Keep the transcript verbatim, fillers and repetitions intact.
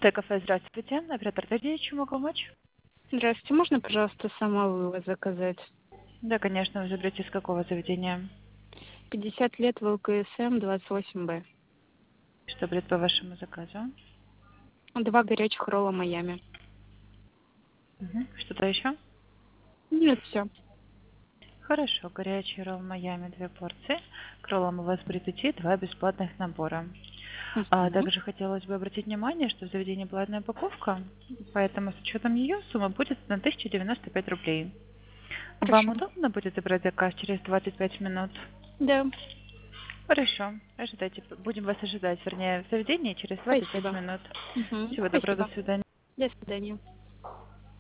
Т кафе, здравствуйте. Оператор Т, чем могу помочь? Здравствуйте, можно, пожалуйста, самовывоз заказать? Да, конечно, вы заберете из какого заведения? пятьдесят лет В Л К С М, двадцать восемь Б. Что будет по вашему заказу? Два горячих ролла Майами. Мгм. Что-то еще? Нет, все. Хорошо, горячий ролл Майами, две порции. К роллам у вас будет идти два бесплатных набора. А Угу. также хотелось бы обратить внимание, что в заведении платная упаковка, поэтому с учетом ее сумма будет на тысячу девяносто пять рублей. Вам Хорошо. удобно будет забрать заказ через двадцать пять минут? Да, Хорошо. Ожидайте. Будем вас ожидать, вернее, в заведении через двадцать пять спасибо. минут. Угу. Всего доброго, Спасибо. до свидания. До свидания.